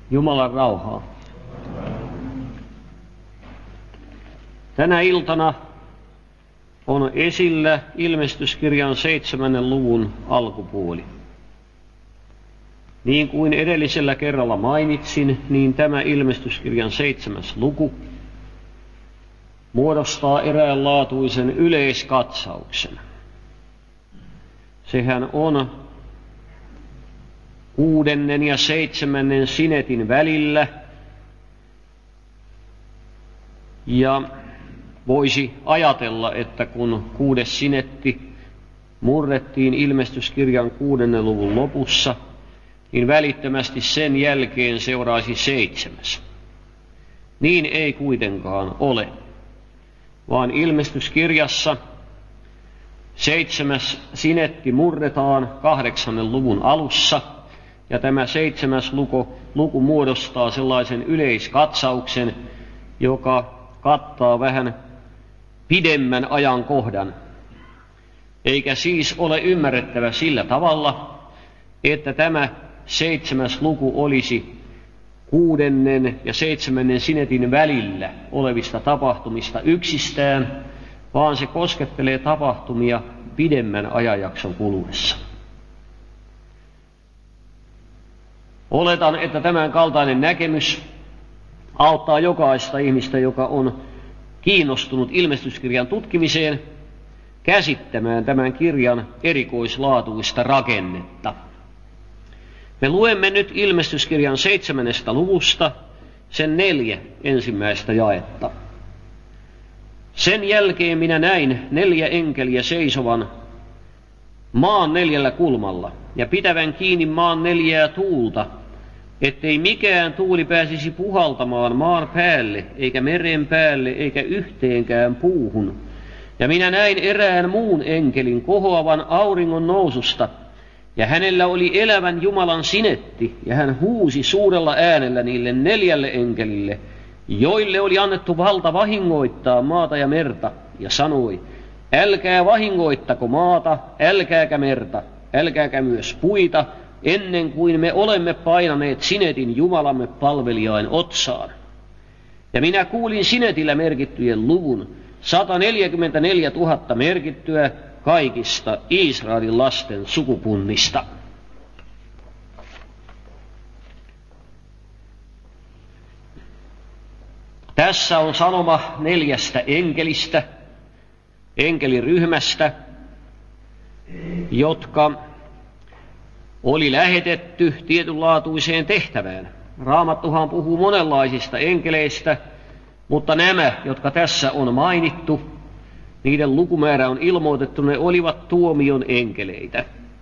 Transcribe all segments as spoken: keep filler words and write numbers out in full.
Jumalan rauhaa. Tänä iltana on esillä ilmestyskirjan seitsemännen luvun alkupuoli. Niin kuin edellisellä kerralla mainitsin, niin tämä ilmestyskirjan seitsemäs luku muodostaa eräänlaatuisen yleiskatsauksen. Sehän on kuudennen ja seitsemännen sinetin välillä, ja voisi ajatella, että kun kuudes sinetti murrettiin ilmestyskirjan kuudennen luvun lopussa, niin välittömästi sen jälkeen seuraisi seitsemäs. Niin ei kuitenkaan ole, vaan ilmestyskirjassa seitsemäs sinetti murretaan kahdeksannen luvun alussa, ja tämä seitsemäs luku, luku muodostaa sellaisen yleiskatsauksen, joka kattaa vähän pidemmän ajankohdan, eikä siis ole ymmärrettävä sillä tavalla, että tämä seitsemäs luku olisi kuudennen ja seitsemännen sinetin välillä olevista tapahtumista yksistään, vaan se koskettelee tapahtumia pidemmän ajanjakson kuluessa. Oletan, että tämän kaltainen näkemys auttaa jokaista ihmistä, joka on kiinnostunut ilmestyskirjan tutkimiseen, käsittämään tämän kirjan erikoislaatuista rakennetta. Me luemme nyt ilmestyskirjan seitsemännestä luvusta sen neljä ensimmäistä jaetta. Sen jälkeen minä näin neljä enkeliä seisovan maan neljällä kulmalla ja pitävän kiinni maan neljää tuulta, ettei mikään tuuli pääsisi puhaltamaan maan päälle, eikä meren päälle, eikä yhteenkään puuhun. Ja minä näin erään muun enkelin kohoavan auringon noususta, ja hänellä oli elävän Jumalan sinetti, ja hän huusi suurella äänellä niille neljälle enkelille, joille oli annettu valta vahingoittaa maata ja merta, ja sanoi, älkää vahingoittako maata, älkääkä merta, älkääkä myös puita, ennen kuin me olemme painaneet sinetin Jumalamme palvelijain otsaan. Ja minä kuulin sinetillä merkittyjen luvun, sata neljäkymmentäneljä tuhatta merkittyä kaikista Israelin lasten sukupunnista. Tässä on sanoma neljästä enkelistä, enkeliryhmästä, jotka oli lähetetty tietynlaatuiseen tehtävään. Raamattuhan puhuu monenlaisista enkeleistä, mutta nämä, jotka tässä on mainittu, niiden lukumäärä on ilmoitettu, ne olivat tuomion enkeleitä.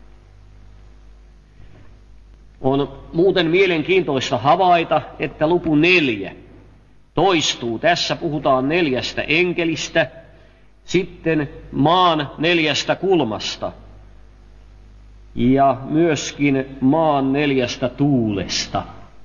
On muuten mielenkiintoista havaita, että luku neljä toistuu. Tässä puhutaan neljästä enkelistä, sitten maan neljästä kulmasta ja myöskin maan neljästä tuulesta.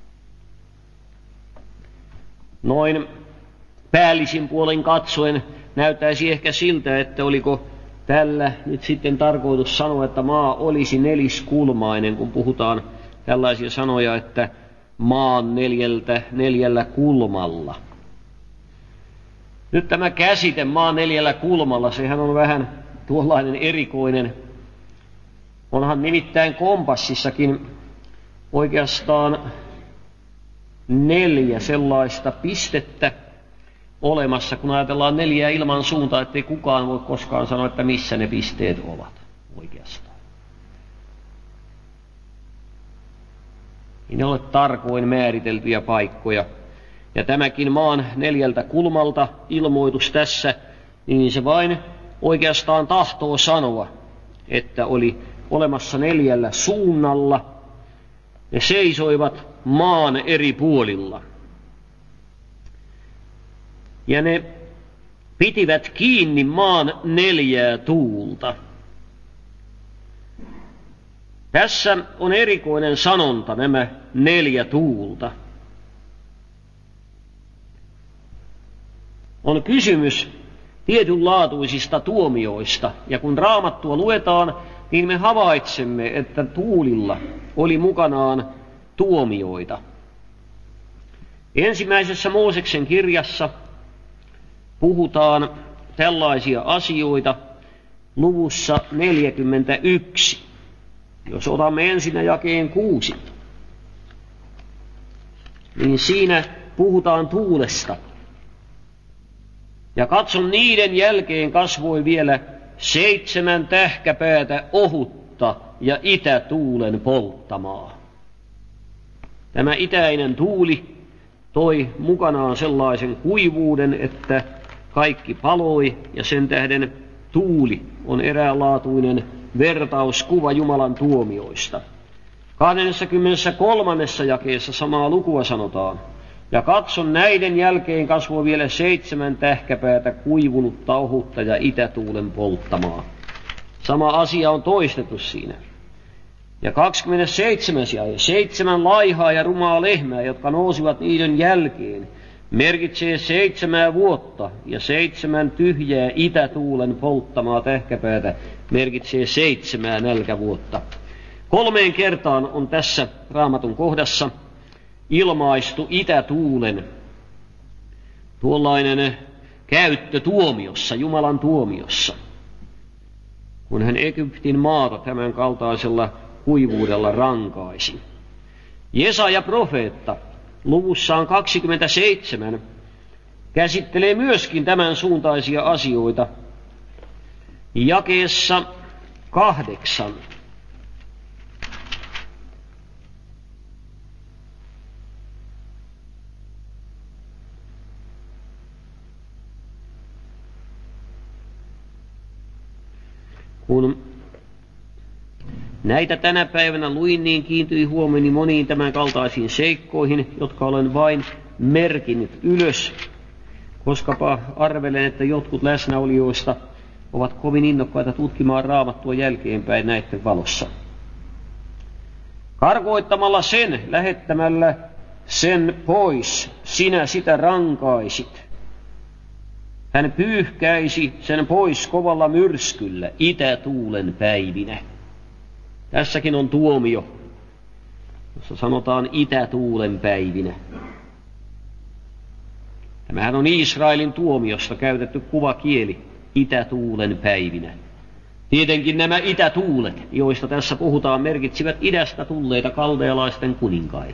Noin päällisin puolen katsoen näyttäisi ehkä siltä, että oliko tällä nyt sitten tarkoitus sanoa, että maa olisi neliskulmainen, kun puhutaan tällaisia sanoja, että maan neljältä, neljällä kulmalla. Nyt tämä käsite maan neljällä kulmalla, sehän on vähän tuollainen erikoinen. Onhan nimittäin kompassissakin oikeastaan neljä sellaista pistettä olemassa, kun ajatellaan neljää ilman suuntaa, ettei kukaan voi koskaan sanoa, että missä ne pisteet ovat oikeastaan. Ei ne ole tarkoin määriteltyjä paikkoja. Ja tämäkin maan neljältä kulmalta ilmoitus tässä, niin se vain oikeastaan tahtoo sanoa, että oli olemassa neljällä suunnalla. Ne seisoivat maan eri puolilla. Ja ne pitivät kiinni maan neljää tuulta. Tässä on erikoinen sanonta, nämä neljä tuulta. On kysymys tietynlaatuisista tuomioista, ja kun Raamattua luetaan, niin me havaitsemme, että tuulilla oli mukanaan tuomioita. Ensimmäisessä Mooseksen kirjassa puhutaan tällaisia asioita luvussa neljäkymmentäyksi. Jos otamme ensinnä jakeen kuusi, niin siinä puhutaan tuulesta. Ja katson, niiden jälkeen kasvoi vielä seitsemän tähkäpäätä ohutta ja itätuulen polttamaa. Tämä itäinen tuuli toi mukanaan sellaisen kuivuuden, että kaikki paloi, ja sen tähden tuuli on eräänlaatuinen vertauskuva Jumalan tuomioista. kaksikymmentäkolme jakeessa samaa lukua sanotaan. Ja katson, näiden jälkeen kasvoi vielä seitsemän tähkäpäätä kuivunutta ohutta ja itätuulen polttamaa. Sama asia on toistettu siinä. Ja kaksikymmentäseitsemäs jae, seitsemän laihaa ja rumaa lehmää, jotka nousivat niiden jälkeen, merkitsee seitsemää vuotta, ja seitsemän tyhjää itätuulen polttamaa tähkäpäätä merkitsee seitsemää nälkävuotta. Kolmeen kertaan on tässä Raamatun kohdassa ilmaistu itätuulen tuollainen käyttö tuomiossa, Jumalan tuomiossa, kun hän Egyptin maata tämän kaltaisella kuivuudella rankaisi. Jesaja profeetta luvussaan kaksikymmentäseitsemän käsittelee myöskin tämän suuntaisia asioita jakeessa kahdeksan. Kun näitä tänä päivänä luin, niin kiintyi huomioni moniin tämän kaltaisiin seikkoihin, jotka olen vain merkinnyt ylös, koskapa arvelen, että jotkut läsnäolijoista ovat kovin innokkaita tutkimaan Raamattua jälkeenpäin näiden valossa. Karkoittamalla sen, lähettämällä sen pois, sinä sitä rankaisit. Hän pyyhkäisi sen pois kovalla myrskyllä itätuulen päivinä. Tässäkin on tuomio, jossa sanotaan itätuulen päivinä. Tämähän on Israelin tuomiosta käytetty kuvakieli, itätuulen päivinä. Tietenkin nämä itätuulet, joista tässä puhutaan, merkitsivät idästä tulleita kaldealaisten kuninkaita.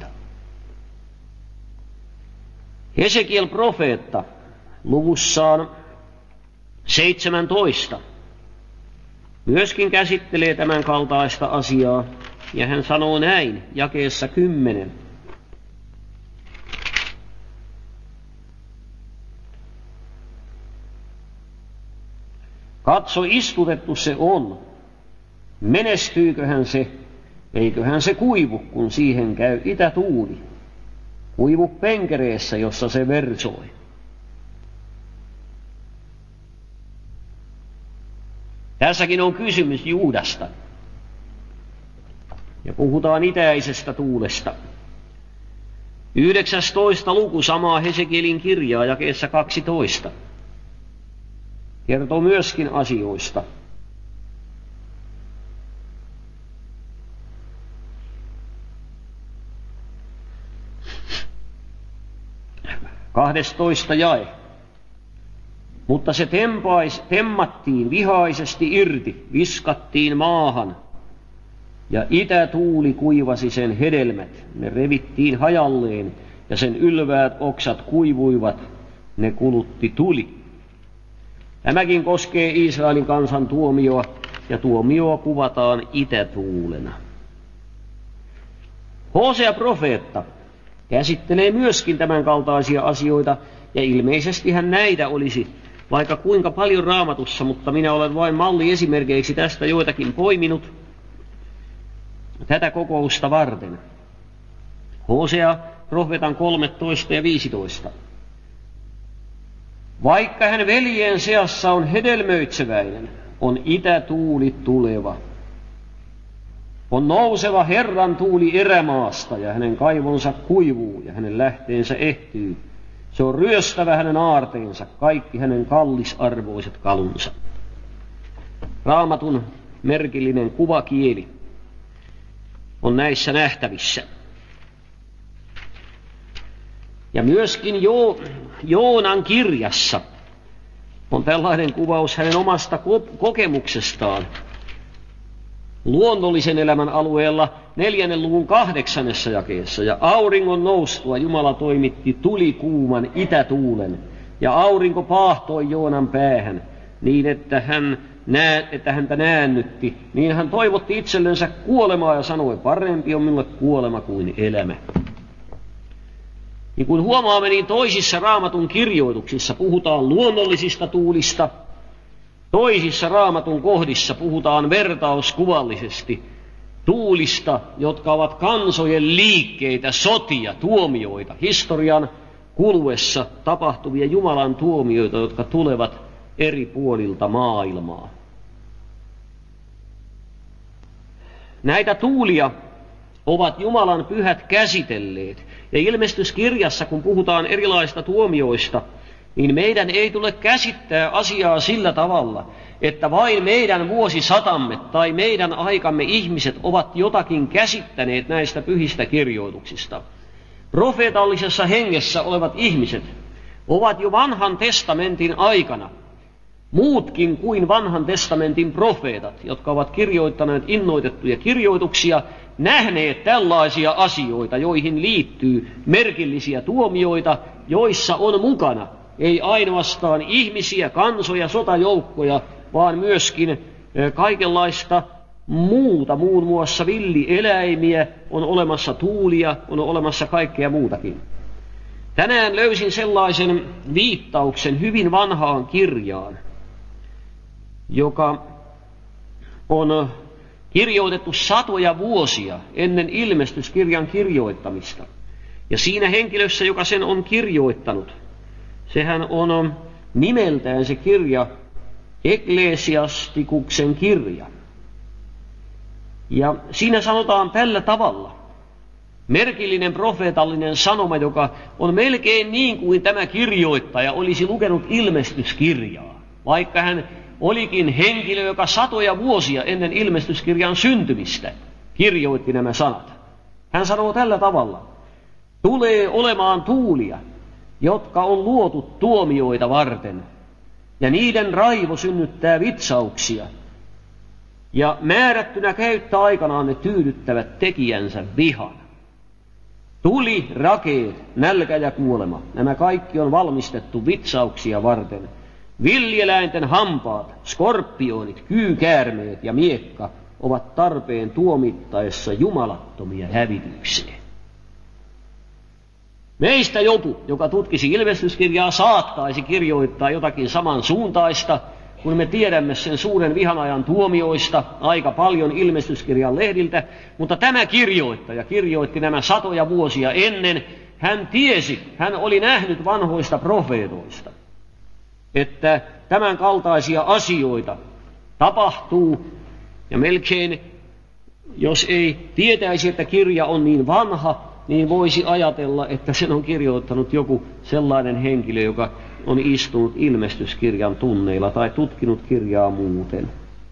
Hesekiel profeetta luvussaan seitsemäntoista myöskin käsittelee tämän kaltaista asiaa, ja hän sanoo näin jakeessa kymmenen. Katso, istutettu se on. Menestyyköhän se, eiköhän se kuivu, kun siihen käy itätuuli. Kuivu penkereessä, jossa se versoi. Tässäkin on kysymys Juudasta. Ja puhutaan itäisestä tuulesta. yhdeksästoista luku samaa Hesekielin kirjaa jakeessa kaksitoista. Kertoo myöskin asioista. kahdestoista jae. Mutta se tempais, temmattiin vihaisesti irti, viskattiin maahan, ja itätuuli kuivasi sen hedelmät. Ne revittiin hajalleen, ja sen ylväät oksat kuivuivat, ne kulutti tuli. Tämäkin koskee Israelin kansan tuomioa, ja tuomioa kuvataan itätuulena. Hosea profeetta käsittelee myöskin tämän kaltaisia asioita, ja ilmeisesti hän näitä olisi vaikka kuinka paljon Raamatussa, mutta minä olen vain malliesimerkeiksi tästä joitakin poiminut tätä kokousta varten. Hosea profeetan kolmetoista ja viisitoista. Vaikka hän veljen seassa on hedelmöitseväinen, on itätuuli tuleva. On nouseva Herran tuuli erämaasta, ja hänen kaivonsa kuivuu, ja hänen lähteensä ehtyy. Se on ryöstävä hänen aarteensa, kaikki hänen kallisarvoiset kalunsa. Raamatun merkillinen kuvakieli on näissä nähtävissä. Ja myöskin jo, Joonan kirjassa on tällainen kuvaus hänen omasta kokemuksestaan. Luonnollisen elämän alueella neljännen luvun kahdeksannessa jakeessa. Ja auringon noustua Jumala toimitti tulikuuman itätuulen, ja aurinko paahtoi Joonan päähän, niin että, hän nää, että häntä näännytti. Niin hän toivotti itsellensä kuolemaa ja sanoi, parempi on minulle kuolema kuin elämä. Niin kuin huomaamme, niin toisissa Raamatun kirjoituksissa puhutaan luonnollisista tuulista, toisissa Raamatun kohdissa puhutaan vertauskuvallisesti tuulista, jotka ovat kansojen liikkeitä, sotia, tuomioita, historian kuluessa tapahtuvia Jumalan tuomioita, jotka tulevat eri puolilta maailmaa. Näitä tuulia ovat Jumalan pyhät käsitelleet. Ja ilmestyskirjassa, kun puhutaan erilaisista tuomioista, niin meidän ei tule käsittää asiaa sillä tavalla, että vain meidän vuosisatamme tai meidän aikamme ihmiset ovat jotakin käsittäneet näistä pyhistä kirjoituksista. Profeetallisessa hengessä olevat ihmiset ovat jo vanhan testamentin aikana, muutkin kuin vanhan testamentin profeetat, jotka ovat kirjoittaneet innoitettuja kirjoituksia, nähneet tällaisia asioita, joihin liittyy merkillisiä tuomioita, joissa on mukana ei ainoastaan ihmisiä, kansoja, sotajoukkoja, vaan myöskin kaikenlaista muuta, muun muassa villieläimiä, on olemassa tuulia, on olemassa kaikkea muutakin. Tänään löysin sellaisen viittauksen hyvin vanhaan kirjaan, joka on kirjoitettu satoja vuosia ennen ilmestyskirjan kirjoittamista. Ja siinä henkilössä, joka sen on kirjoittanut, sehän on nimeltään se kirja Eklesiastikuksen kirja. Ja siinä sanotaan tällä tavalla, merkillinen profeetallinen sanoma, joka on melkein niin kuin tämä kirjoittaja olisi lukenut ilmestyskirjaa, vaikka hän olikin henkilö, joka satoja vuosia ennen ilmestyskirjan syntymistä kirjoitti nämä sanat. Hän sanoo tällä tavalla, tulee olemaan tuulia, jotka on luotu tuomioita varten, ja niiden raivo synnyttää vitsauksia, ja määrättynä käyttää aikanaan ne tyydyttävät tekijänsä vihan. Tuli, rakeet, nälkä ja kuolema, nämä kaikki on valmistettu vitsauksia varten. Villieläinten hampaat, skorpionit, kyykäärmeet ja miekka ovat tarpeen tuomittaessa jumalattomia hävitykseen. Meistä joku, joka tutkisi ilmestyskirjaa, saattaisi kirjoittaa jotakin samansuuntaista, kun me tiedämme sen suuren vihanajan tuomioista aika paljon ilmestyskirjan lehdiltä, mutta tämä kirjoittaja kirjoitti nämä satoja vuosia ennen. Hän tiesi, hän oli nähnyt vanhoista profeetoista, että tämän kaltaisia asioita tapahtuu, ja melkein, jos ei tietäisi, että kirja on niin vanha, niin voisi ajatella, että sen on kirjoittanut joku sellainen henkilö, joka on istunut ilmestyskirjan tunneilla tai tutkinut kirjaa muuten.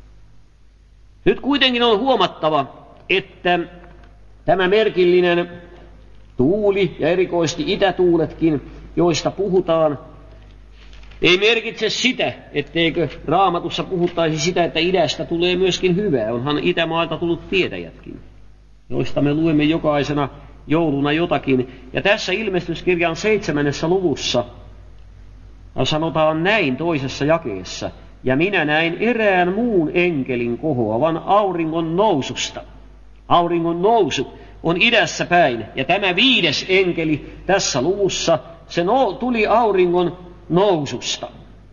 Nyt kuitenkin on huomattava, että tämä merkillinen tuuli ja erikoisesti itätuuletkin, joista puhutaan, ei merkitse sitä, etteikö Raamatussa puhuttaisi sitä, että idästä tulee myöskin hyvää. Onhan itämaalta tullut tietäjätkin, joista me luemme jokaisena jouluna jotakin. Ja tässä ilmestyskirjan seitsemännessä luvussa sanotaan näin toisessa jakeessa. Ja minä näin erään muun enkelin kohoavan auringon noususta. Auringon nousu on idässä päin. Ja tämä viides enkeli tässä luvussa, se no, tuli auringon noususta.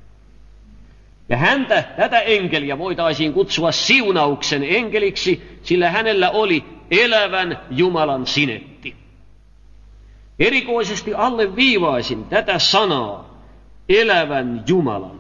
Ja häntä, tätä enkeliä, voitaisiin kutsua siunauksen enkeliksi, sillä hänellä oli elävän Jumalan sinetti. Erikoisesti alleviivaisin tätä sanaa, elävän Jumalan.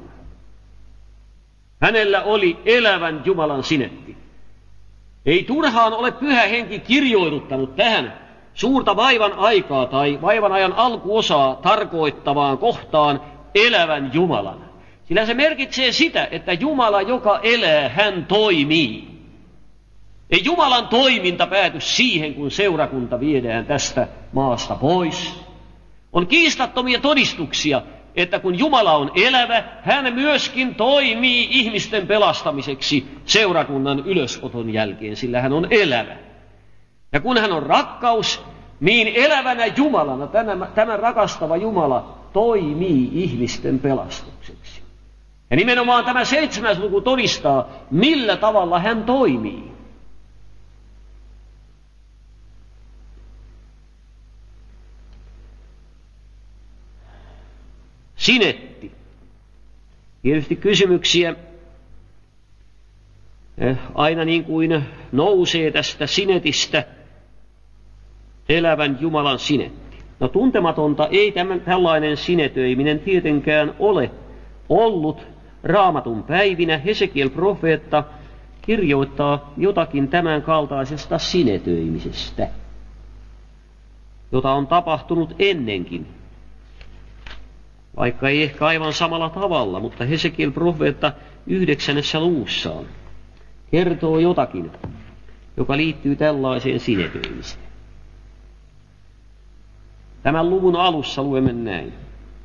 Hänellä oli elävän Jumalan sinetti. Ei turhaan ole Pyhä Henki kirjoituttanut tähän suurta vaivan aikaa tai vaivan ajan alkuosaa tarkoittavaan kohtaan elävän Jumalan. Sillä se merkitsee sitä, että Jumala, joka elää, hän toimii. Ei Jumalan toiminta pääty siihen, kun seurakunta viedään tästä maasta pois, On kiistattomia todistuksia, että kun Jumala on elävä, hän myöskin toimii ihmisten pelastamiseksi seurakunnan ylösoton jälkeen, sillä hän on elävä. Ja kun hän on rakkaus, niin elävänä Jumalana tämä, tämä rakastava Jumala toimii ihmisten pelastukseksi. Ja nimenomaan tämä seitsemäs luku todistaa, millä tavalla hän toimii. Sinetti. Tietysti kysymyksiä aina niin kuin nousee tästä sinetistä, elävän Jumalan sinetti. No tuntematonta ei tämän, tällainen sinetöiminen tietenkään ole ollut Raamatun päivinä. Hesekiel profeetta kirjoittaa jotakin tämän kaltaisesta sinetöimisestä, jota on tapahtunut ennenkin. Vaikka ei ehkä aivan samalla tavalla, mutta Hesekiel profeetta yhdeksännessä luvussaan kertoo jotakin, joka liittyy tällaiseen sinetöimiseen. Tämän luvun alussa luemme näin.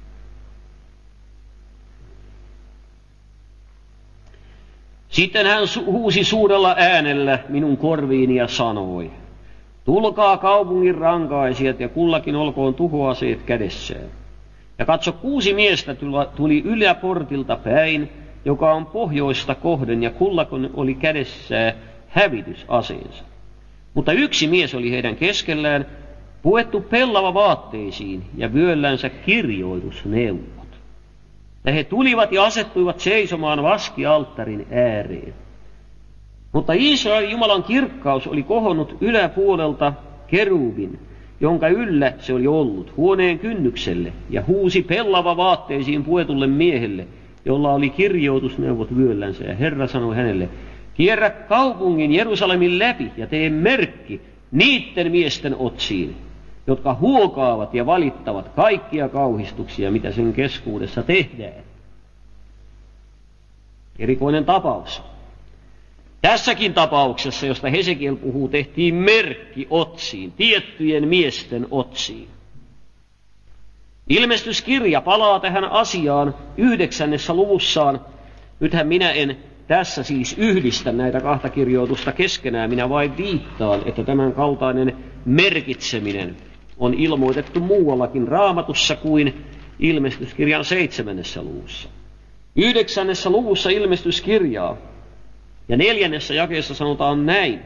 Sitten hän huusi suurella äänellä minun korviini ja sanoi, tulkaa kaupungin rankaisijat ja kullakin olkoon tuhoaseet kädessään. Ja katso, kuusi miestä tuli yläportilta päin, joka on pohjoista kohden, ja kullakin oli kädessään hävitysaseensa. Mutta yksi mies oli heidän keskellään, puettu pellava vaatteisiin ja vyöllänsä kirjoitusneuvot. Ja he tulivat ja asettuivat seisomaan vaskialttarin ääreen. Mutta Israelin Jumalan kirkkaus oli kohonnut yläpuolelta kerubin, jonka yllä se oli ollut, huoneen kynnykselle, ja huusi pellava vaatteisiin puetulle miehelle, jolla oli kirjoitusneuvot vyöllänsä. Ja Herra sanoi hänelle, kierrä kaupungin Jerusalemin läpi ja tee merkki niiden miesten otsiin, jotka huokaavat ja valittavat kaikkia kauhistuksia, mitä sen keskuudessa tehdään. Erikoinen tapaus. Tässäkin tapauksessa, josta Hesekiel puhuu, tehtiin merkki otsiin, tiettyjen miesten otsiin. Ilmestyskirja palaa tähän asiaan yhdeksännessä luvussaan. Nythän minä en tässä siis yhdistä näitä kahta kirjoitusta keskenään, minä vain viittaan, että tämän kaltainen merkitseminen on ilmoitettu muuallakin Raamatussa kuin ilmestyskirjan seitsemännessä luvussa. Yhdeksännessä luvussa ilmestyskirjaa ja neljännessä jakeessa sanotaan näin.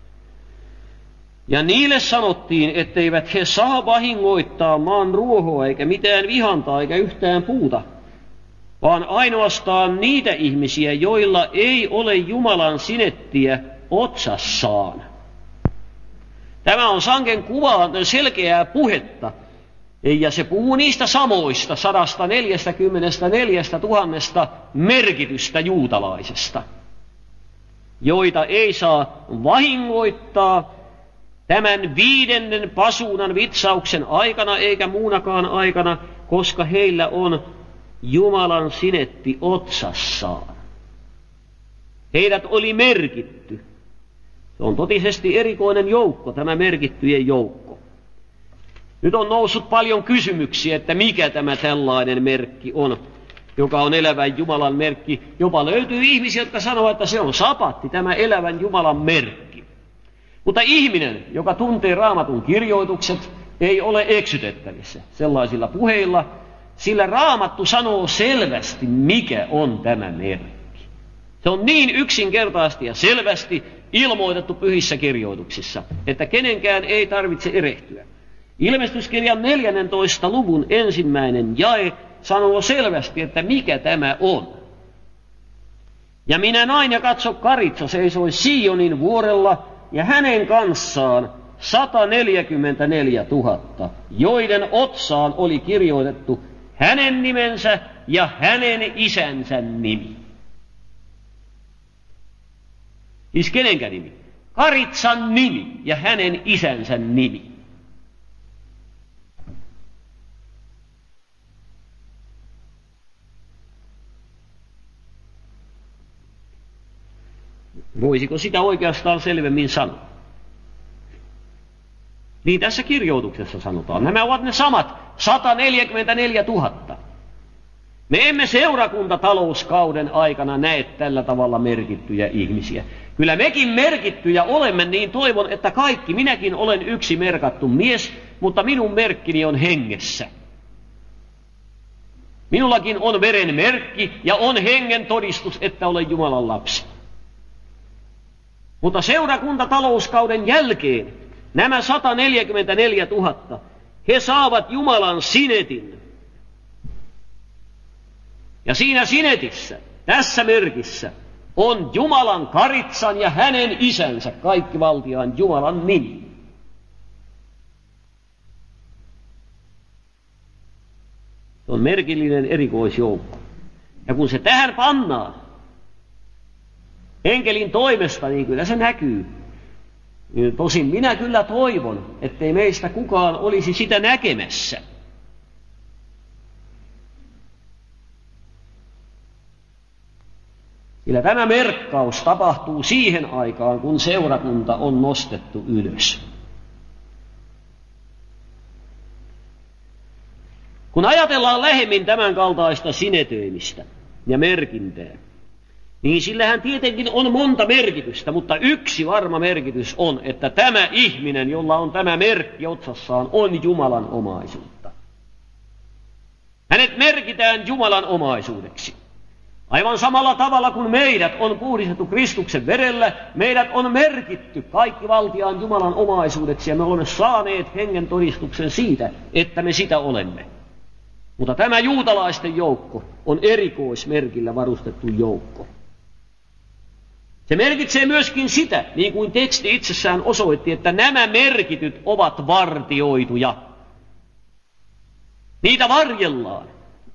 Ja niille sanottiin, etteivät he saa vahingoittaa maan ruohoa eikä mitään vihantaa eikä yhtään puuta, vaan ainoastaan niitä ihmisiä, joilla ei ole Jumalan sinettiä otsassaan. Tämä on sangen kuvaa selkeää puhetta, ja se puhuu niistä samoista sadasta neljästäkymmenestäneljästä tuhannesta merkitystä juutalaisesta, joita ei saa vahingoittaa tämän viidennen pasuunan vitsauksen aikana eikä muunakaan aikana, koska heillä on Jumalan sinetti otsassaan. Heidät oli merkitty. Se on totisesti erikoinen joukko, tämä merkittyjen joukko. Nyt on noussut paljon kysymyksiä, että mikä tämä tällainen merkki on, joka on elävän Jumalan merkki. Jopa löytyy ihmisiä, jotka sanovat, että se on sapatti, tämä elävän Jumalan merkki. Mutta ihminen, joka tuntee Raamatun kirjoitukset, ei ole eksytettävissä sellaisilla puheilla, sillä Raamattu sanoo selvästi, mikä on tämä merkki. Se on niin yksinkertaisesti ja selvästi ilmoitettu pyhissä kirjoituksissa, että kenenkään ei tarvitse erehtyä. Ilmestyskirjan neljännentoista luvun ensimmäinen jae sanoo selvästi, että mikä tämä on. Ja minä näin ja katso, karitsa seisoi Sionin vuorella ja hänen kanssaan sata neljäkymmentäneljä tuhatta, joiden otsaan oli kirjoitettu hänen nimensä ja hänen isänsä nimi. Siis kenenkä nimi? Karitsan nimi ja hänen isänsä nimi. Voisiko sitä oikeastaan selvemmin sanoa? Niin tässä kirjoituksessa sanotaan. Nämä ovat ne samat sata neljäkymmentäneljä tuhatta. Me emme seurakuntatalouskauden aikana näe tällä tavalla merkittyjä ihmisiä. Kyllä mekin merkittyjä olemme, niin toivon, että kaikki, minäkin olen yksi merkattu mies, mutta minun merkkini on hengessä. Minullakin on veren merkki ja on hengen todistus, että olen Jumalan lapsi. Mutta seurakuntatalouskauden jälkeen nämä sata neljäkymmentäneljä tuhatta, he saavat Jumalan sinetin. Ja siinä sinetissä, tässä merkissä, on Jumalan karitsan ja hänen isänsä, kaikkivaltiaan Jumalan nimi. Se on merkillinen erikoisjoukko. Ja kun se tähän pannaan, enkelin toimesta, niin kyllä se näkyy. Tosin minä kyllä toivon, ettei meistä kukaan olisi sitä näkemässä. Sillä tämä merkkaus tapahtuu siihen aikaan, kun seurakunta on nostettu ylös. Kun ajatellaan lähemmin tämän kaltaista sinetöimistä ja merkintää, niin sillähän tietenkin on monta merkitystä, mutta yksi varma merkitys on, että tämä ihminen, jolla on tämä merkki otsassaan, on Jumalan omaisuutta. Hänet merkitään Jumalan omaisuudeksi. Aivan samalla tavalla kuin meidät on puhdistettu Kristuksen verellä, meidät on merkitty kaikkivaltiaan Jumalan omaisuudeksi ja me olemme saaneet hengen todistuksen siitä, että me sitä olemme. Mutta tämä juutalaisten joukko on erikoismerkillä varustettu joukko. Se merkitsee myöskin sitä, niin kuin teksti itsessään osoitti, että nämä merkityt ovat vartioituja. Niitä varjellaan.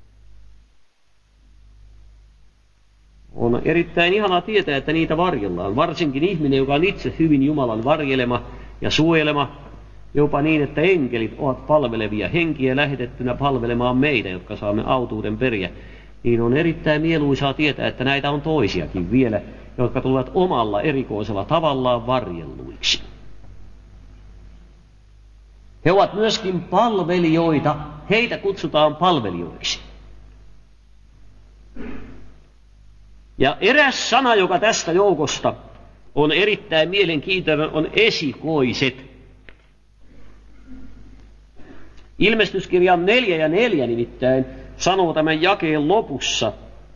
On erittäin ihanaa tietää, että niitä varjellaan. Varsinkin ihminen, joka on itse hyvin Jumalan varjelema ja suojelema, jopa niin, että enkelit ovat palvelevia henkiä lähetettynä palvelemaan meitä, jotka saamme autuuden periä. Niin on erittäin mieluisaa tietää, että näitä on toisiakin vielä, jotka tulevat omalla erikoisella tavallaan varjelluiksi. He ovat myöskin palvelijoita, heitä kutsutaan palvelijoiksi. Ja eräs sana, joka tästä joukosta on erittäin mielenkiintoinen, on esikoiset. Ilmestyskirjan neljä ja neljä nimittäin sanoo tämän jakeen lopussa.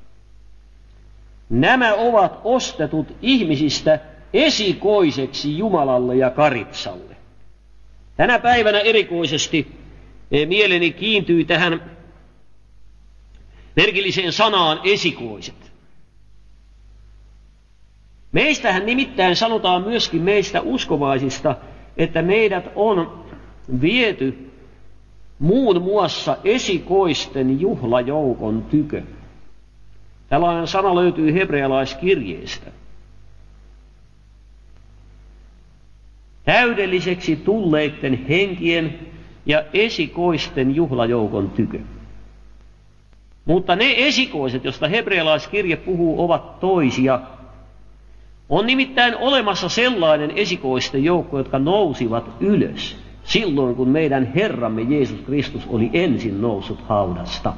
Nämä ovat ostetut ihmisistä esikoiseksi Jumalalle ja karitsalle. Tänä päivänä erikoisesti mieleni kiintyy tähän merkilliseen sanaan esikoiset. Meistähän nimittäin sanotaan myöskin meistä uskovaisista, että meidät on viety muun muassa esikoisten juhlajoukon tykö. Tällainen sana löytyy hebrealaiskirjeestä. Täydelliseksi tulleiden henkien ja esikoisten juhlajoukon tykö. Mutta ne esikoiset, joista hebrealaiskirje puhuu, ovat toisia. On nimittäin olemassa sellainen esikoisten joukko, jotka nousivat ylös silloin, kun meidän Herramme Jeesus Kristus oli ensin noussut haudasta.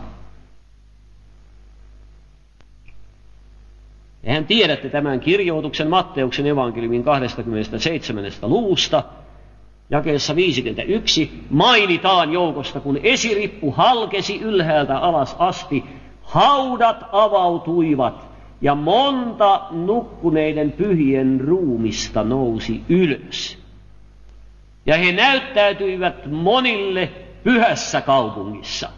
Tehän tiedätte tämän kirjoituksen Matteuksen evankeliumin kaksikymmentäseitsemän luvusta, jakeessa viisikymmentäyksi, mainitaan joukosta, kun esirippu halkesi ylhäältä alas asti, haudat avautuivat ja monta nukkuneiden pyhien ruumista nousi ylös. Ja he näyttäytyivät monille pyhässä kaupungissa.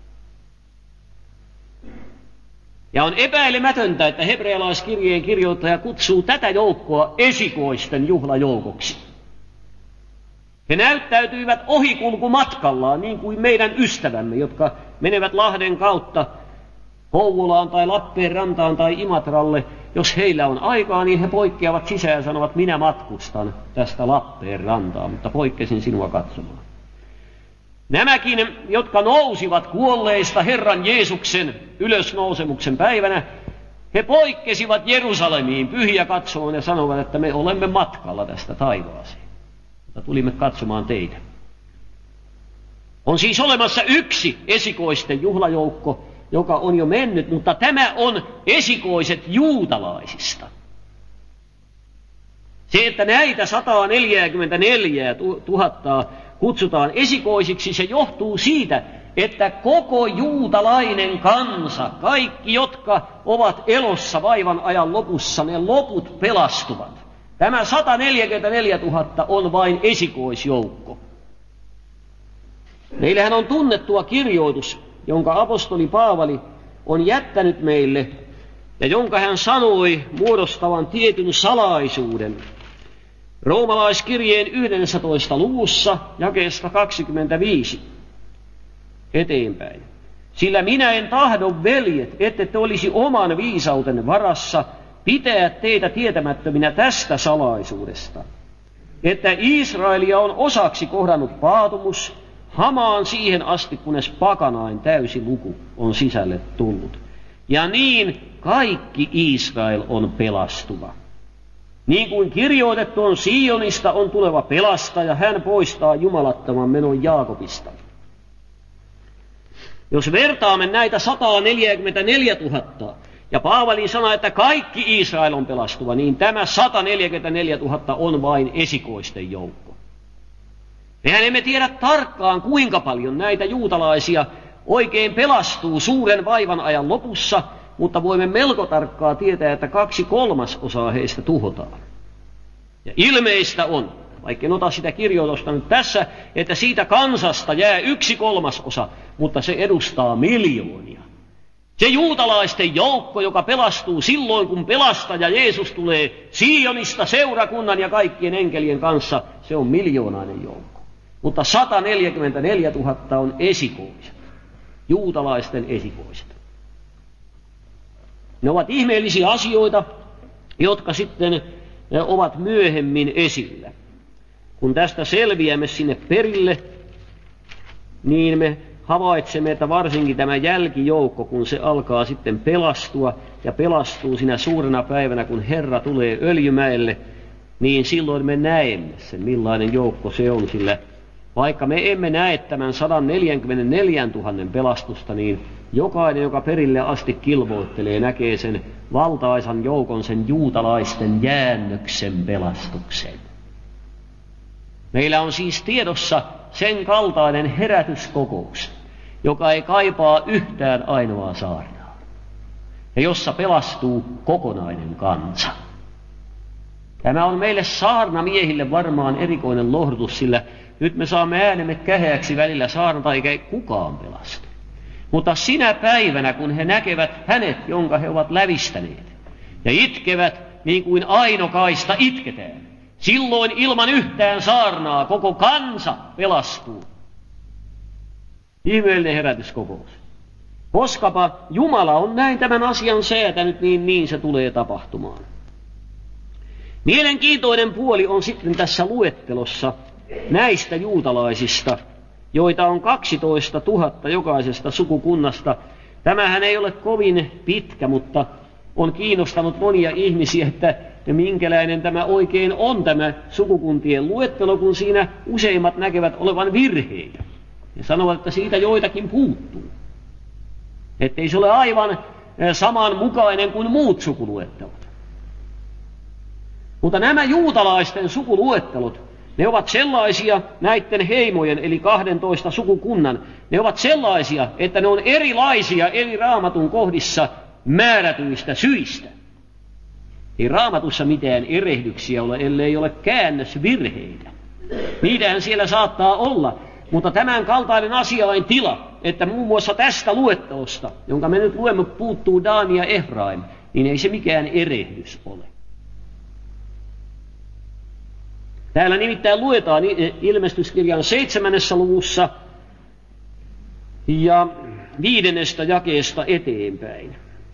Ja on epäilemätöntä, että hebrealaiskirjeen kirjoittaja kutsuu tätä joukkoa esikoisten juhlajoukoksi. He näyttäytyivät ohikulkumatkallaan, niin kuin meidän ystävämme, jotka menevät Lahden kautta Kouvolaan tai Lappeenrantaan tai Imatralle. Jos heillä on aikaa, niin he poikkeavat sisään ja sanovat, minä matkustan tästä Lappeenrantaan, mutta poikkesin sinua katsomaan. Nämäkin, jotka nousivat kuolleista Herran Jeesuksen ylösnousemuksen päivänä, he poikkesivat Jerusalemiin pyhiä katsomaan ja sanovat, että me olemme matkalla tästä taivaaseen, mutta tulimme katsomaan teitä. On siis olemassa yksi esikoisten juhlajoukko, joka on jo mennyt, mutta tämä on esikoiset juutalaisista. Se, että näitä sata neljäkymmentäneljä tuhatta kutsutaan esikoisiksi, se johtuu siitä, että koko juutalainen kansa, kaikki, jotka ovat elossa vaivan ajan lopussa, ne loput pelastuvat. Tämä sata neljäkymmentäneljä tuhatta on vain esikoisjoukko. Meillähän on tunnettua kirjoitus, jonka apostoli Paavali on jättänyt meille, ja jonka hän sanoi muodostavan tietyn salaisuuden. Roomalaiskirjeen yhdentoista luvussa, jakeesta kaksikymmentäviisi eteenpäin. Sillä minä en tahdo, veljet, ette te olisi oman viisautenne varassa pitää teitä tietämättöminä tästä salaisuudesta, että Israelia on osaksi kohdannut paatumus hamaan siihen asti, kunnes pakanain täysi luku on sisälle tullut. Ja niin kaikki Israel on pelastuva. Niin kuin kirjoitettu on, Sionista on tuleva pelastaja, hän poistaa jumalattoman menon Jaakobista. Jos vertaamme näitä sata neljäkymmentäneljä tuhatta ja Paavalin sana, että kaikki Israel on pelastuva, niin tämä sata neljäkymmentäneljä tuhatta on vain esikoisten joukko. Mehän emme tiedä tarkkaan, kuinka paljon näitä juutalaisia oikein pelastuu suuren vaivan ajan lopussa, mutta voimme melko tarkkaa tietää, että kaksi kolmasosaa heistä tuhotaan. Ja ilmeistä on, vaikka en ota sitä kirjoitusta nyt tässä, että siitä kansasta jää yksi kolmasosa, mutta se edustaa miljoonia. Se juutalaisten joukko, joka pelastuu silloin, kun pelastaja Jeesus tulee Sionista seurakunnan ja kaikkien enkelien kanssa, se on miljoonainen joukko. Mutta sata neljäkymmentäneljä tuhatta on esikoiset, juutalaisten esikoiset. Ne ovat ihmeellisiä asioita, jotka sitten ovat myöhemmin esillä. Kun tästä selviämme sinne perille, niin me havaitsemme, että varsinkin tämä jälkijoukko, kun se alkaa sitten pelastua ja pelastuu sinä suurena päivänä, kun Herra tulee Öljymäelle, niin silloin me näemme sen, millainen joukko se on, sillä vaikka me emme näe tämän sata neljäkymmentäneljä tuhatta pelastusta, niin jokainen, joka perille asti kilvoittelee, näkee sen valtaisan joukon, sen juutalaisten jäännöksen pelastuksen. Meillä on siis tiedossa sen kaltainen herätyskokous, joka ei kaipaa yhtään ainoaa saarnaa, ja jossa pelastuu kokonainen kansa. Tämä on meille saarnamiehille varmaan erikoinen lohdutus, sillä nyt me saamme äänemme käheäksi välillä saarnata, eikä kukaan pelastu. Mutta sinä päivänä, kun he näkevät hänet, jonka he ovat lävistäneet, ja itkevät niin kuin ainokaista itketään, silloin ilman yhtään saarnaa koko kansa pelastuu. Ihmeellinen herätyskokous. Koskapa Jumala on näin tämän asian säätänyt, niin niin se tulee tapahtumaan. Mielenkiintoinen puoli on sitten tässä luettelossa näistä juutalaisista, joita on kaksitoista tuhatta jokaisesta sukukunnasta. Tämähän ei ole kovin pitkä, mutta on kiinnostanut monia ihmisiä, että minkälainen tämä oikein on, tämä sukukuntien luettelo, kun siinä useimmat näkevät olevan virheitä. Ja sanovat, että siitä joitakin puuttuu. Ettei se ole aivan samanmukainen kuin muut sukuluettelot. Mutta nämä juutalaisten sukuluettelot, ne ovat sellaisia näiden heimojen, eli kahdentoista sukukunnan, ne ovat sellaisia, että ne on erilaisia eri Raamatun kohdissa määrätyistä syistä. Ei Raamatussa mitään erehdyksiä ole, ellei ole käännösvirheitä. Niitähän siellä saattaa olla, mutta tämän kaltainen asiain tila, että muun muassa tästä luettelosta, jonka me nyt luemme, puuttuu Dan ja Efraim, niin ei se mikään erehdys ole. Täällä nimittäin luetaan ilmestyskirjan seitsemännessä luvussa ja viidennestä jakeesta eteenpäin.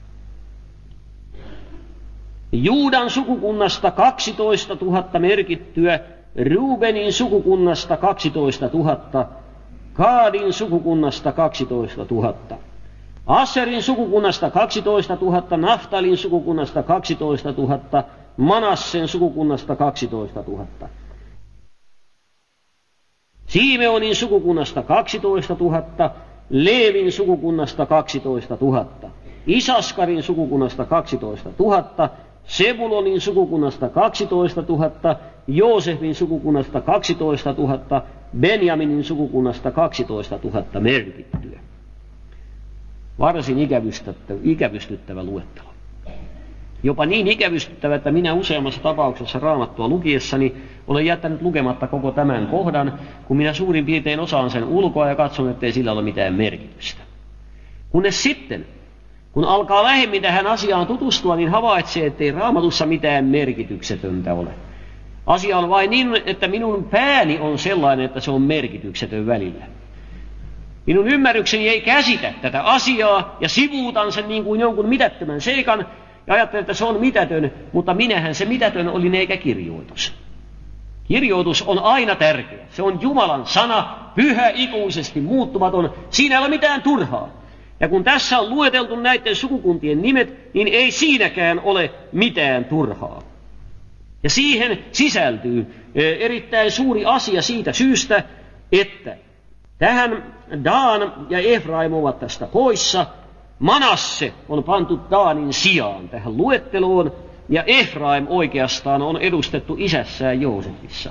Juudan sukukunnasta kaksitoista tuhatta merkittyä, Rubenin sukukunnasta kaksitoista tuhatta, Gaadin sukukunnasta kaksitoista tuhatta, Asserin sukukunnasta kaksitoista tuhatta, Naftalin sukukunnasta kaksitoista tuhatta, Manassen sukukunnasta kaksitoista tuhatta. Simeonin sukukunnasta kaksitoista tuhatta, Leevin sukukunnasta kaksitoista tuhatta, Isaskarin sukukunnasta kaksitoista tuhatta, Sebulonin sukukunnasta kaksitoista tuhatta, Joosefin sukukunnasta kaksitoista tuhatta, Benjaminin sukukunnasta kaksitoista tuhatta merkittyä. Varsin ikävystyttävä, ikävystyttävä luettelo. Jopa niin ikävystyttävä, että minä useammassa tapauksessa Raamattua lukiessani olen jättänyt lukematta koko tämän kohdan, kun minä suurin piirtein osaan sen ulkoa ja katson, ettei sillä ole mitään merkitystä. Kunnes sitten, kun alkaa lähemmin tähän asiaan tutustua, niin havaitsee, ettei Raamatussa mitään merkityksetöntä ole. Asia on vain niin, että minun pääni on sellainen, että se on merkityksetön välillä. Minun ymmärrykseni ei käsitä tätä asiaa ja sivuutan sen niin kuin jonkun mitättömän seikan ja ajattelen, että se on mitätön, mutta minähän se mitätön olin eikä kirjoitus. Kirjoitus on aina tärkeä. Se on Jumalan sana, pyhä, ikuisesti muuttumaton. Siinä ei ole mitään turhaa. Ja kun tässä on lueteltu näiden sukukuntien nimet, niin ei siinäkään ole mitään turhaa. Ja siihen sisältyy erittäin suuri asia siitä syystä, että tähän Daan ja Efraim ovat tästä poissa. Manasse on pantu Daanin sijaan tähän luetteloon, ja Efraim oikeastaan on edustettu isässään Joosefissa.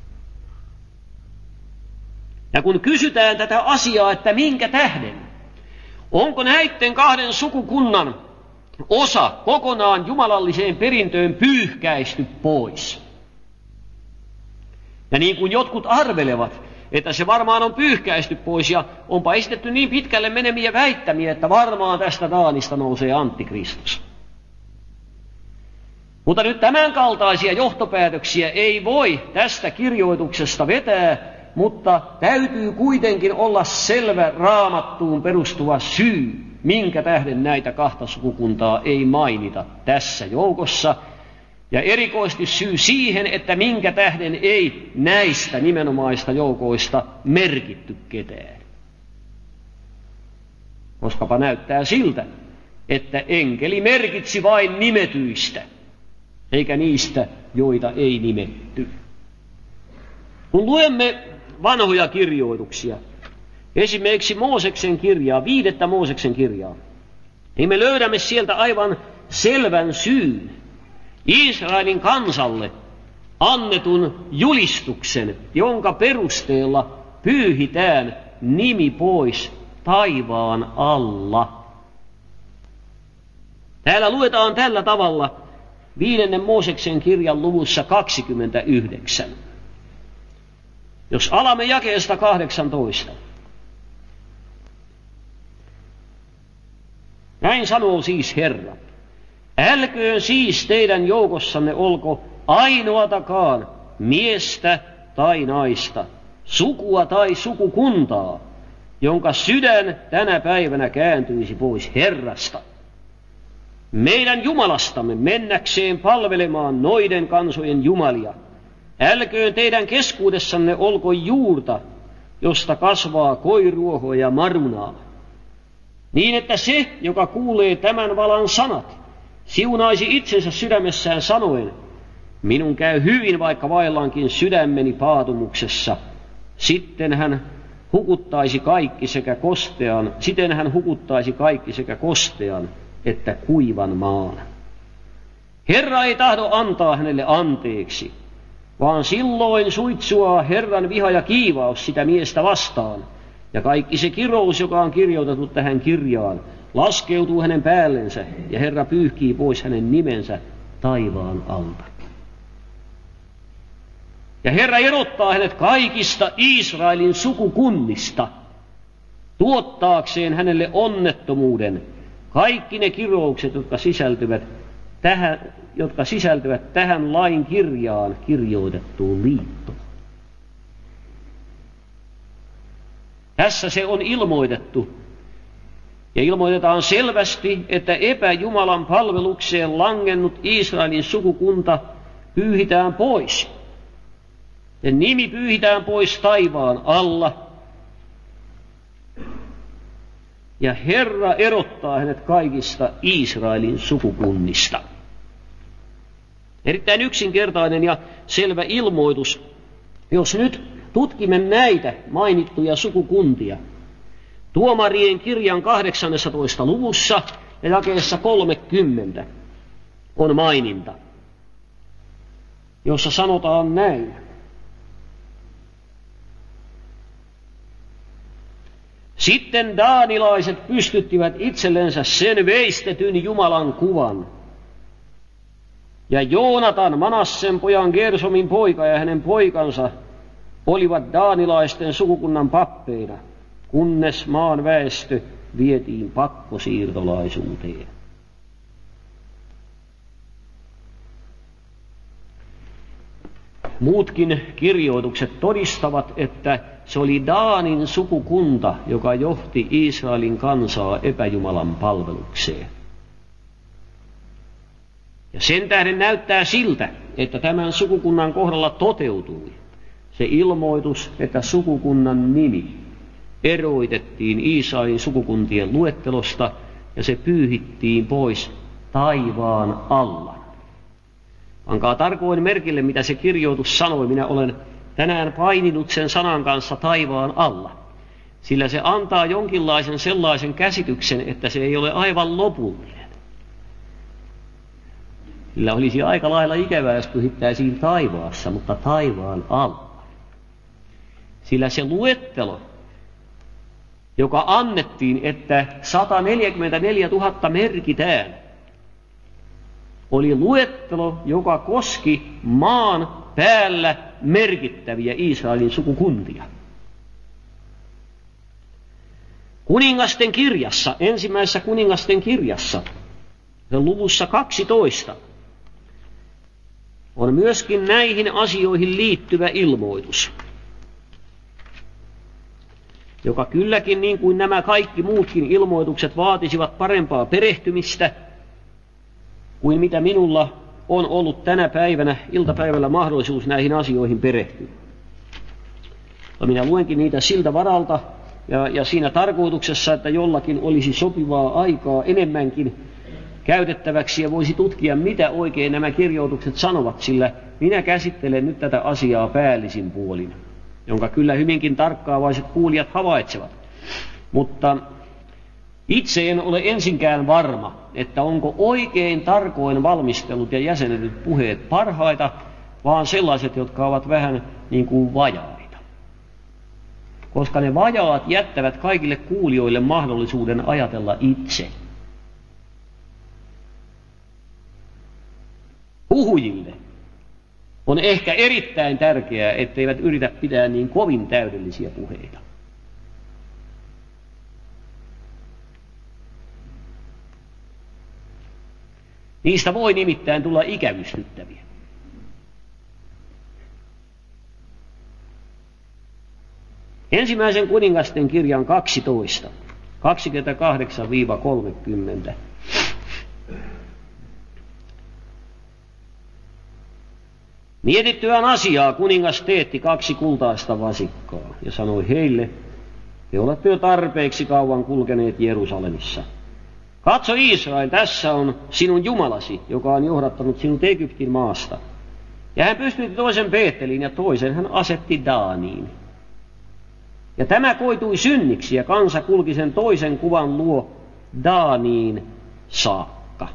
Ja kun kysytään tätä asiaa, että minkä tähden, onko näiden kahden sukukunnan osa kokonaan jumalalliseen perintöön pyyhkäisty pois? Ja niin kuin jotkut arvelevat, että se varmaan on pyyhkäisty pois, ja onpa esitetty niin pitkälle menemiä väittämiä, että varmaan tästä Daanista nousee Antikristus. Mutta nyt tämän kaltaisia johtopäätöksiä ei voi tästä kirjoituksesta vetää, mutta täytyy kuitenkin olla selvä Raamattuun perustuva syy, minkä tähden näitä kahta sukukuntaa ei mainita tässä joukossa. Ja erikoisesti syy siihen, että minkä tähden ei näistä nimenomaista joukoista merkitty ketään. Koskapa näyttää siltä, että enkeli merkitsi vain nimetyistä, eikä niistä, joita ei nimetty. Kun luemme vanhoja kirjoituksia, esimerkiksi Mooseksen kirjaa, viidettä Mooseksen kirjaa, niin me löydämme sieltä aivan selvän syyn Israelin kansalle annetun julistuksen, jonka perusteella pyyhitään nimi pois taivaan alla. Täällä luetaan tällä tavalla viidennen Mooseksen kirjan luvussa kaksikymmentäyhdeksän. Jos alamme jakeesta kahdeksantoista. Näin sanoo siis Herra. Älköön siis teidän joukossanne olko ainoatakaan miestä tai naista, sukua tai sukukuntaa, jonka sydän tänä päivänä kääntyisi pois Herrasta, meidän Jumalastamme, mennäkseen palvelemaan noiden kansojen jumalia. Älköön teidän keskuudessanne olko juurta, josta kasvaa koiruohoa ja marunaa, niin että se, joka kuulee tämän valan sanat, siunaisi itsensä sydämessään sanoen, minun käy hyvin, vaikka vaellankin sydämeni paatumuksessa. Sitten hän hukuttaisi kaikki sekä kostean, siten hän hukuttaisi kaikki sekä kostean että kuivan maan. Herra ei tahdo antaa hänelle anteeksi, vaan silloin suitsuaa Herran viha ja kiivaus sitä miestä vastaan, ja kaikki se kirous, joka on kirjoitettu tähän kirjaan, laskeutuu hänen päällensä, ja Herra pyyhkii pois hänen nimensä taivaan alta. Ja Herra erottaa hänet kaikista Israelin sukukunnista, tuottaakseen hänelle onnettomuuden, kaikki ne kiroukset, jotka sisältyvät tähän, jotka sisältyvät tähän lain kirjaan kirjoitettuun liittoon. Tässä se on ilmoitettu. Ja ilmoitetaan selvästi, että epäjumalan palvelukseen langennut Israelin sukukunta pyyhitään pois. Ja nimi pyyhitään pois taivaan alla. Ja Herra erottaa hänet kaikista Israelin sukukunnista. Erittäin yksinkertainen ja selvä ilmoitus. Jos nyt tutkimme näitä mainittuja sukukuntia. Tuomarien kirjan kahdeksannessatoista luvussa ja jakeessa kolmekymmentä on maininta, jossa sanotaan näin. Sitten daanilaiset pystyttivät itsellensä sen veistetyn Jumalan kuvan. Ja Joonatan, Manassen pojan Gersomin poika ja hänen poikansa olivat daanilaisten sukukunnan pappeina, kunnes maan väestö vietiin pakkosiirtolaisuuteen. Muutkin kirjoitukset todistavat, että se oli Daanin sukukunta, joka johti Israelin kansaa epäjumalan palvelukseen. Ja sen tähden näyttää siltä, että tämän sukukunnan kohdalla toteutui se ilmoitus, että sukukunnan nimi eroitettiin Israelin sukukuntien luettelosta ja se pyyhittiin pois taivaan alla. Pankaa tarkoin merkille, mitä se kirjoitus sanoi. Minä olen tänään paininut sen sanan kanssa taivaan alla, sillä se antaa jonkinlaisen sellaisen käsityksen, että se ei ole aivan lopullinen. Sillä olisi aika lailla ikävää, jos pyhittäisiin taivaassa, mutta taivaan alla. Sillä se luettelo, joka annettiin, että sata neljäkymmentäneljätuhatta merkitään, oli luettelo, joka koski maan päällä merkittäviä Israelin sukukuntia. Kuningasten kirjassa, ensimmäisessä kuningasten kirjassa, luvussa kaksitoista, on myöskin näihin asioihin liittyvä ilmoitus, joka kylläkin niin kuin nämä kaikki muutkin ilmoitukset vaatisivat parempaa perehtymistä kuin mitä minulla on ollut tänä päivänä iltapäivällä mahdollisuus näihin asioihin perehtyä. Minä luenkin niitä siltä varalta ja, ja siinä tarkoituksessa, että jollakin olisi sopivaa aikaa enemmänkin käytettäväksi ja voisi tutkia, mitä oikein nämä kirjoitukset sanovat, sillä minä käsittelen nyt tätä asiaa päällisin puolin, jonka kyllä hyvinkin tarkkaavaiset kuulijat havaitsevat. Mutta itse en ole ensinkään varma, että onko oikein tarkoin valmistellut ja jäsenetyt puheet parhaita, vaan sellaiset, jotka ovat vähän niin kuin vajaita. Koska ne vajaat jättävät kaikille kuulijoille mahdollisuuden ajatella itse. Puhujille on ehkä erittäin tärkeää, etteivät yritä pitää niin kovin täydellisiä puheita. Niistä voi nimittäin tulla ikävystyttäviä. Ensimmäisen kuningasten kirjan kaksitoista, kaksikymmentäkahdeksan kolmekymmentä. Mietittyään asiaa kuningas teetti kaksi kultaista vasikkaa ja sanoi heille, te olette jo tarpeeksi kauan kulkeneet Jerusalemissa. Katso Israel, tässä on sinun Jumalasi, joka on johdattanut sinut Egyptin maasta. Ja hän pystytti toisen Beeteliin ja toisen hän asetti Daaniin. Ja tämä koitui synniksi ja kansa kulki sen toisen kuvan luo Daaniin saakka.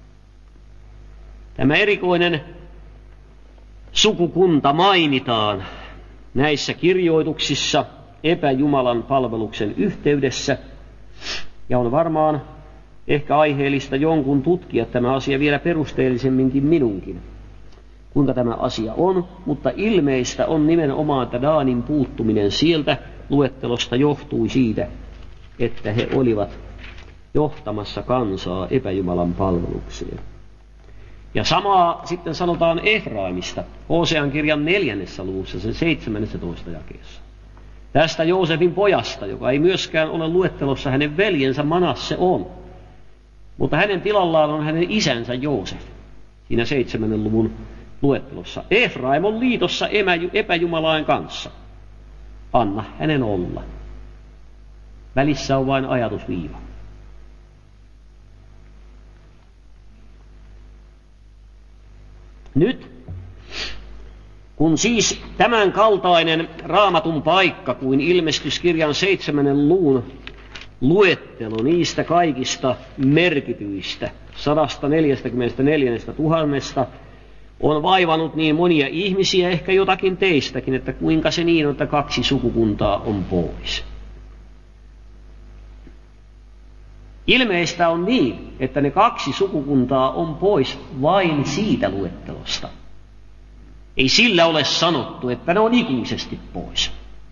Tämä erikoinen sukukunta mainitaan näissä kirjoituksissa epäjumalan palveluksen yhteydessä, ja on varmaan ehkä aiheellista jonkun tutkia tämä asia vielä perusteellisemminkin minunkin, kuinka tämä asia on, mutta ilmeistä on nimenomaan, että Daanin puuttuminen sieltä luettelosta johtui siitä, että he olivat johtamassa kansaa epäjumalan palvelukseen. Ja samaa sitten sanotaan Efraimista, Hosean kirjan neljännessä luvussa, sen seitsemännessä jakeessa. Tästä Joosefin pojasta, joka ei myöskään ole luettelossa, hänen veljensä Manasse on. Mutta hänen tilallaan on hänen isänsä Joosef, siinä seitsemännen luvun luettelossa. Efraim on liitossa epäjumalain kanssa. Anna hänen olla. Välissä on vain ajatusviiva. Nyt Kun siis tämän kaltainen Raamatun paikka kuin ilmestyskirjan seitsemännen luvun luettelo niistä kaikista merkityistä sata neljäkymmentäneljä tuhannesta on vaivannut niin monia ihmisiä, ehkä jotakin teistäkin, että kuinka se niin on, että kaksi sukukuntaa on pois. Ilmeistä on niin, että ne kaksi sukukuntaa on pois vain siitä luettelosta. Ei sillä ole sanottu, että ne on ikuisesti pois.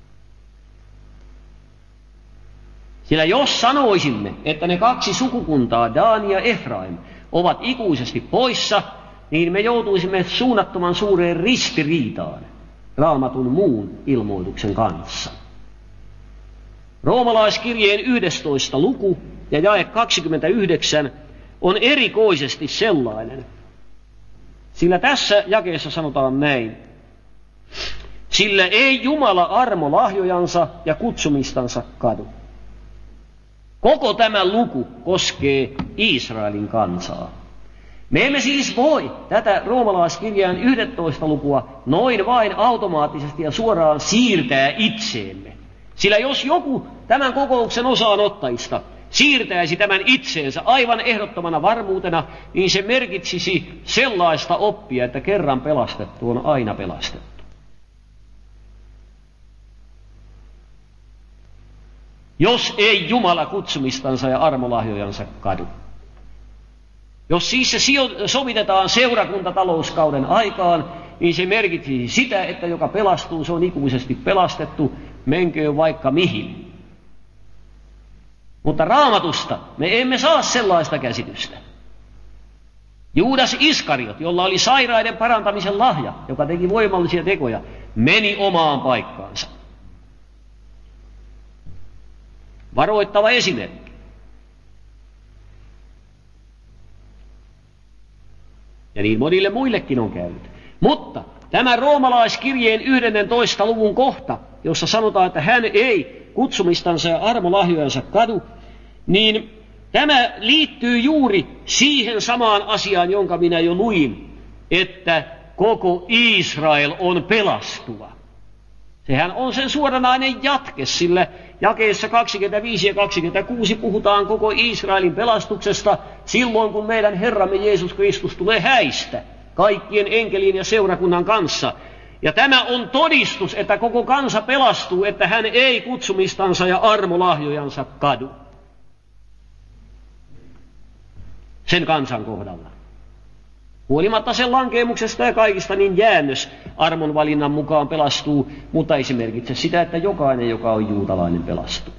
Sillä jos sanoisimme, että ne kaksi sukukuntaa, Dan ja Efraim, ovat ikuisesti poissa, niin me joutuisimme suunnattoman suureen ristiriitaan Raamatun muun ilmoituksen kanssa. Roomalaiskirjeen yhdestoista luku ja jae kaksikymmentäyhdeksän on erikoisesti sellainen, sillä tässä jakeessa sanotaan näin. Sillä ei Jumala armo lahjojansa ja kutsumistansa kadu. Koko tämä luku koskee Israelin kansaa. Me emme siis voi tätä roomalaiskirjan yhdestoista lukua noin vain automaattisesti ja suoraan siirtää itseemme. Sillä jos joku tämän kokouksen osaanottajista siirtäisi tämän itseensä aivan ehdottomana varmuutena, niin se merkitsisi sellaista oppia, että kerran pelastettu on aina pelastettu. Jos ei Jumala kutsumistansa ja armolahjojansa kadu. Jos siis se sovitetaan seurakuntatalouskauden aikaan, niin se merkitsisi sitä, että joka pelastuu, se on ikuisesti pelastettu, menköön vaikka mihin. Mutta Raamatusta me emme saa sellaista käsitystä. Juudas Iskariot, jolla oli sairaiden parantamisen lahja, joka teki voimallisia tekoja, meni omaan paikkaansa. Varoittava esimerkki. Ja niin monille muillekin on käynyt. Mutta tämä roomalaiskirjeen yhdentoista luvun kohta, jossa sanotaan, että hän ei kutsumistansa ja armolahjojansa kadu, niin tämä liittyy juuri siihen samaan asiaan, jonka minä jo luin, että koko Israel on pelastuva. Sehän on sen suoranainen jatke, sillä jakeessa kaksikymmentäviisi ja kaksikymmentäkuusi puhutaan koko Israelin pelastuksesta silloin, kun meidän Herramme Jeesus Kristus tulee häistä kaikkien enkelien ja seurakunnan kanssa. Ja tämä on todistus, että koko kansa pelastuu, että hän ei kutsumistansa ja armolahjojansa kadu. Sen kansan kohdalla. Huolimatta sen lankeemuksesta ja kaikista, niin jäännös armon valinnan mukaan pelastuu, mutta ei se merkitse sitä, että jokainen, joka on juutalainen, pelastuu.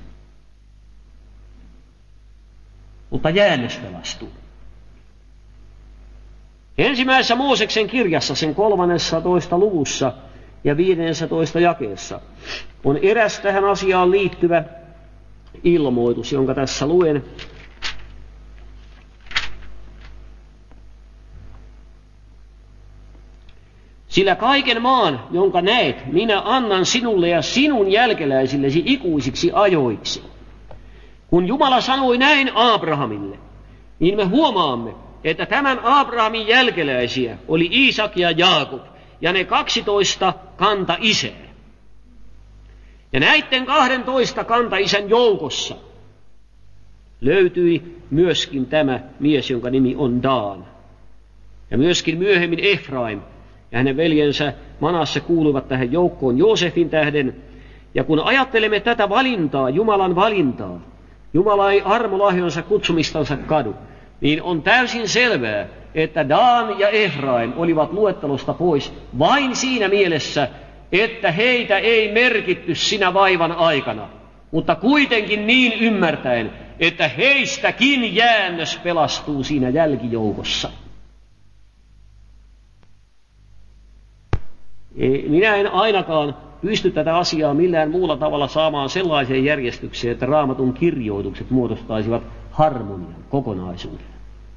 Mutta jäännös pelastuu. Ensimmäisessä Mooseksen kirjassa, sen kolmannessatoista luvussa ja viidennessätoista jakeessa, on eräs tähän asiaan liittyvä ilmoitus, jonka tässä luen. Sillä kaiken maan, jonka näet, minä annan sinulle ja sinun jälkeläisillesi ikuisiksi ajoiksi. Kun Jumala sanoi näin Abrahamille, niin me huomaamme, että tämän Abrahamin jälkeläisiä oli Iisak ja Jaakob ja ne kaksitoista kanta-isää. Ja näiden kahdentoista kanta-isän joukossa löytyi myöskin tämä mies, jonka nimi on Dan. Ja myöskin myöhemmin Efraim ja hänen veljensä Manasse kuuluivat tähän joukkoon Joosefin tähden. Ja kun ajattelemme tätä valintaa, Jumalan valintaa, Jumala ei armolahjonsa kutsumistansa kadu, niin on täysin selvää, että Dan ja Efraim olivat luettelosta pois vain siinä mielessä, että heitä ei merkitty sinä vaivan aikana, mutta kuitenkin niin ymmärtäen, että heistäkin jäännös pelastuu siinä jälkijoukossa. Minä en ainakaan pysty tätä asiaa millään muulla tavalla saamaan sellaiseen järjestykseen, että Raamatun kirjoitukset muodostaisivat harmonian kokonaisuuden.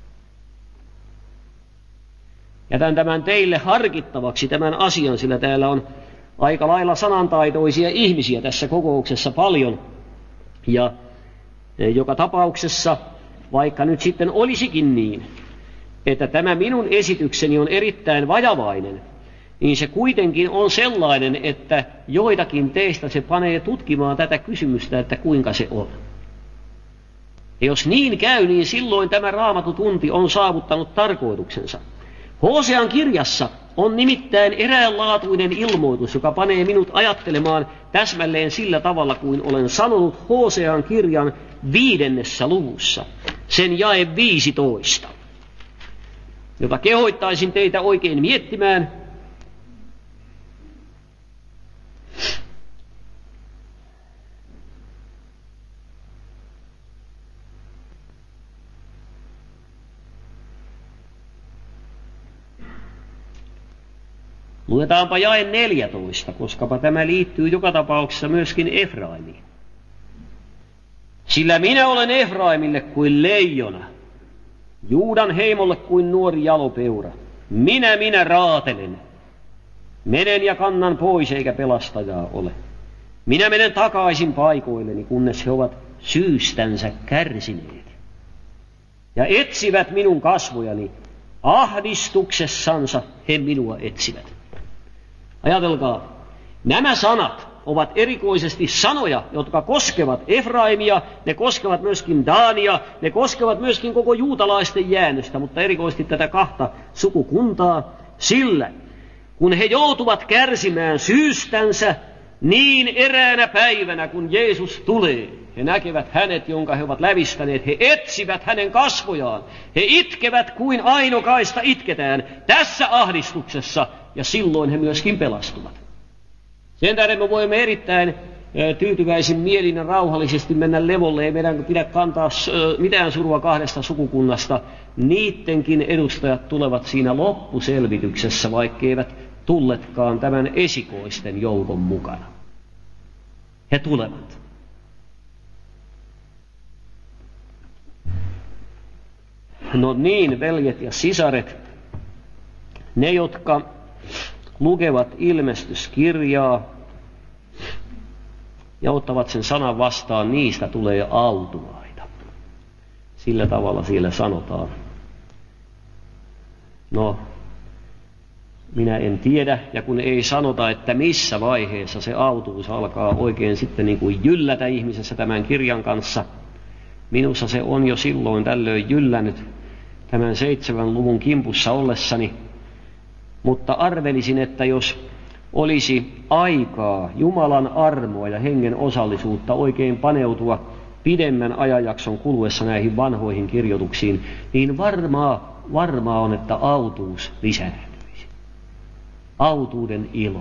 Jätän tämän teille harkittavaksi tämän asian, sillä täällä on aika lailla sanantaitoisia ihmisiä tässä kokouksessa paljon. Ja joka tapauksessa, vaikka nyt sitten olisikin niin, että tämä minun esitykseni on erittäin vajavainen, niin se kuitenkin on sellainen, että joitakin teistä se panee tutkimaan tätä kysymystä, että kuinka se on. Ja jos niin käy, niin silloin tämä Raamatutunti on saavuttanut tarkoituksensa. Hosean kirjassa on nimittäin eräänlaatuinen ilmoitus, joka panee minut ajattelemaan täsmälleen sillä tavalla, kuin olen sanonut Hosean kirjan viidennessä luvussa, sen jae viisitoista, jota kehoittaisin teitä oikein miettimään. Luetaanpa jae neljätoista, koskapa tämä liittyy joka tapauksessa myöskin Efraimiin. Sillä minä olen Efraimille kuin leijona, Juudan heimolle kuin nuori jalopeura. Minä, minä raatelen. Menen ja kannan pois, eikä pelastajaa ole. Minä menen takaisin paikoilleni, kunnes he ovat syystänsä kärsineet. Ja etsivät minun kasvojani. Ahdistuksessansa he minua etsivät. Ajatelkaa, nämä sanat ovat erikoisesti sanoja, jotka koskevat Efraimia, ne koskevat myöskin Daania, ne koskevat myöskin koko juutalaisten jäännöstä, mutta erikoisesti tätä kahta sukukuntaa, sillä kun he joutuvat kärsimään syystänsä, niin eräänä päivänä, kun Jeesus tulee, he näkevät hänet, jonka he ovat lävistäneet, he etsivät hänen kasvojaan, he itkevät kuin ainokaista itketään tässä ahdistuksessa, ja silloin he myöskin pelastuvat. Sen tähden me voimme erittäin tyytyväisin mielin ja rauhallisesti mennä levolle, ei meidän pidä kantaa mitään surua kahdesta sukukunnasta. Niittenkin edustajat tulevat siinä loppuselvityksessä, vaikkeivät tulletkaan tämän esikoisten joukon mukana. He tulevat. No niin, veljet ja sisaret, ne jotka lukevat ilmestyskirjaa ja ottavat sen sanan vastaan, niistä tulee autuaita. Sillä tavalla siellä sanotaan. No, minä en tiedä, ja kun ei sanota, että missä vaiheessa se autuus alkaa oikein sitten niin kuin jyllätä ihmisessä tämän kirjan kanssa, minussa se on jo silloin tällöin jyllännyt tämän seitsemän luvun kimpussa ollessani, mutta arvelisin, että jos olisi aikaa, Jumalan armoa ja hengen osallisuutta oikein paneutua pidemmän ajanjakson kuluessa näihin vanhoihin kirjoituksiin, niin varmaa, varmaa on, että autuus lisääntyisi. Autuuden ilo.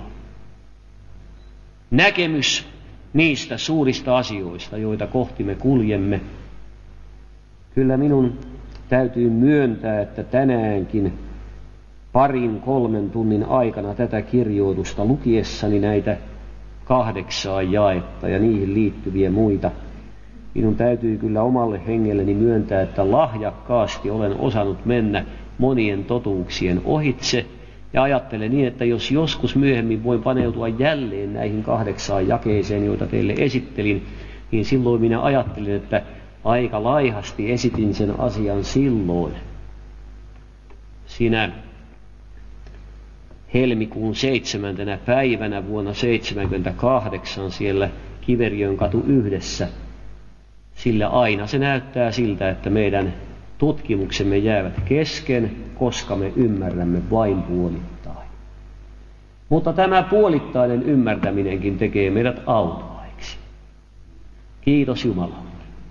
Näkemys niistä suurista asioista, joita kohti me kuljemme. Kyllä minun täytyy myöntää, että tänäänkin parin kolmen tunnin aikana tätä kirjoitusta lukiessani näitä kahdeksaa jaetta ja niihin liittyviä muita, minun täytyy kyllä omalle hengelleni myöntää, että lahjakkaasti olen osannut mennä monien totuuksien ohitse, ja ajattelen niin, että jos joskus myöhemmin voin paneutua jälleen näihin kahdeksaan jakeeseen, joita teille esittelin, niin silloin minä ajattelin, että aika laihasti esitin sen asian silloin. Siinä helmikuun seitsemäntenä päivänä vuonna seitsemänkymmentäkahdeksan siellä Kiveriön katu yhdessä, sillä aina se näyttää siltä, että meidän tutkimuksemme jäävät kesken, koska me ymmärrämme vain puolittain. Mutta tämä puolittainen ymmärtäminenkin tekee meidät autuaiksi. Kiitos Jumalalle.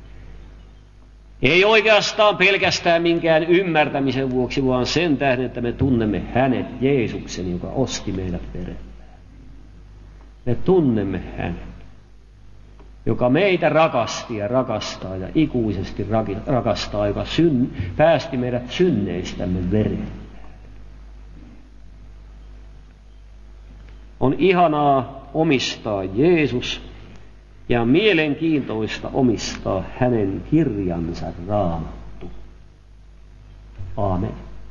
Ei oikeastaan pelkästään minkään ymmärtämisen vuoksi, vaan sen tähden, että me tunnemme hänet, Jeesuksen, joka osti meidät verellään. Me tunnemme hänet, joka meitä rakasti ja rakastaa ja ikuisesti rakastaa, joka syn, päästi meidät synneistämme verellään. On ihanaa omistaa Jeesus ja mielenkiintoista omistaa hänen kirjansa Raamattu. Aamen.